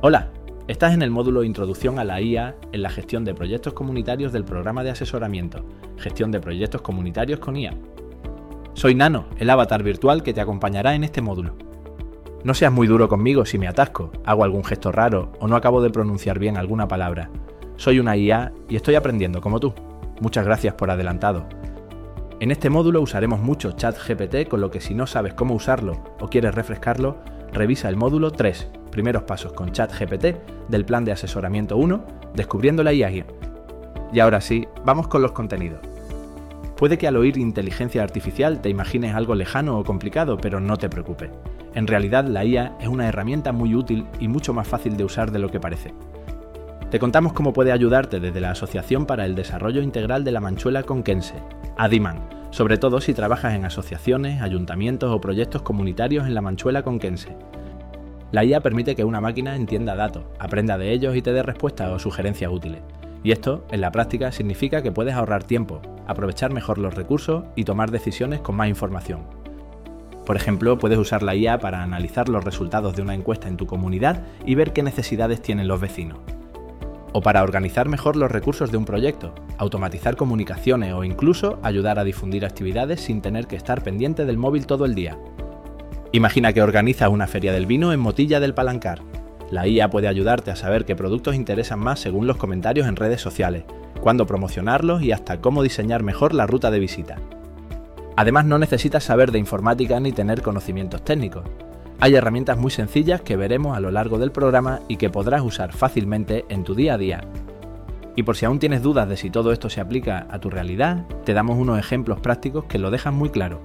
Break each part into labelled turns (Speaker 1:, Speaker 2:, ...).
Speaker 1: Hola, estás en el módulo Introducción a la IA en la gestión de proyectos comunitarios del programa de asesoramiento, Gestión de proyectos comunitarios con IA. Soy Nano, el avatar virtual que te acompañará en este módulo. No seas muy duro conmigo si me atasco, hago algún gesto raro o no acabo de pronunciar bien alguna palabra. Soy una IA y estoy aprendiendo como tú. Muchas gracias por adelantado. En este módulo usaremos mucho ChatGPT, con lo que si no sabes cómo usarlo o quieres refrescarlo, revisa el módulo 3, primeros pasos con ChatGPT del plan de asesoramiento 1, descubriendo la IA. Y ahora sí, vamos con los contenidos. Puede que al oír inteligencia artificial te imagines algo lejano o complicado, pero no te preocupes. En realidad la IA es una herramienta muy útil y mucho más fácil de usar de lo que parece. Te contamos cómo puede ayudarte desde la Asociación para el Desarrollo Integral de la Manchuela Conquense, ADIMAN, sobre todo si trabajas en asociaciones, ayuntamientos o proyectos comunitarios en la Manchuela Conquense. La IA permite que una máquina entienda datos, aprenda de ellos y te dé respuestas o sugerencias útiles. Y esto, en la práctica, significa que puedes ahorrar tiempo, aprovechar mejor los recursos y tomar decisiones con más información. Por ejemplo, puedes usar la IA para analizar los resultados de una encuesta en tu comunidad y ver qué necesidades tienen los vecinos. O para organizar mejor los recursos de un proyecto, automatizar comunicaciones o incluso ayudar a difundir actividades sin tener que estar pendiente del móvil todo el día. Imagina que organizas una feria del vino en Motilla del Palancar. La IA puede ayudarte a saber qué productos interesan más según los comentarios en redes sociales, cuándo promocionarlos y hasta cómo diseñar mejor la ruta de visita. Además, no necesitas saber de informática ni tener conocimientos técnicos. Hay herramientas muy sencillas que veremos a lo largo del programa y que podrás usar fácilmente en tu día a día. Y por si aún tienes dudas de si todo esto se aplica a tu realidad, te damos unos ejemplos prácticos que lo dejan muy claro.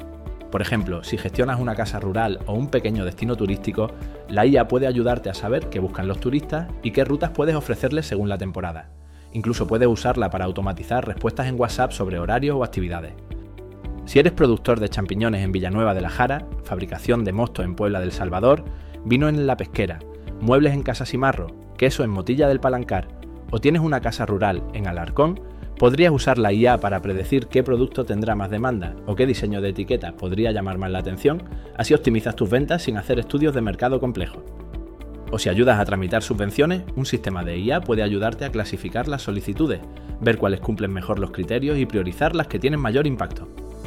Speaker 1: Por ejemplo, si gestionas una casa rural o un pequeño destino turístico, la IA puede ayudarte a saber qué buscan los turistas y qué rutas puedes ofrecerles según la temporada. Incluso puedes usarla para automatizar respuestas en WhatsApp sobre horarios o actividades. Si eres productor de champiñones en Villanueva de la Jara, fabricación de mosto en Puebla del Salvador, vino en La Pesquera, muebles en Casa Simarro, queso en Motilla del Palancar, o tienes una casa rural en Alarcón, podrías usar la IA para predecir qué producto tendrá más demanda o qué diseño de etiqueta podría llamar más la atención, así optimizas tus ventas sin hacer estudios de mercado complejos. O si ayudas a tramitar subvenciones, un sistema de IA puede ayudarte a clasificar las solicitudes, ver cuáles cumplen mejor los criterios y priorizar las que tienen mayor impacto.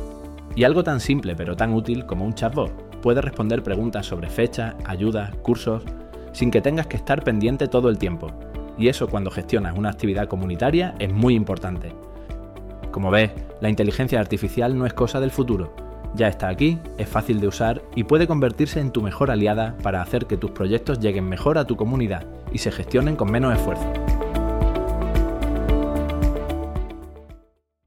Speaker 1: Y algo tan simple pero tan útil como un chatbot puede responder preguntas sobre fechas, ayudas, cursos, sin que tengas que estar pendiente todo el tiempo. Y eso, cuando gestionas una actividad comunitaria, es muy importante. Como ves, la inteligencia artificial no es cosa del futuro. Ya está aquí, es fácil de usar y puede convertirse en tu mejor aliada para hacer que tus proyectos lleguen mejor a tu comunidad y se gestionen con menos esfuerzo.